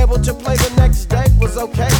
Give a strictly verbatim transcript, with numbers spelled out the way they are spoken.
able to play the next day was okay.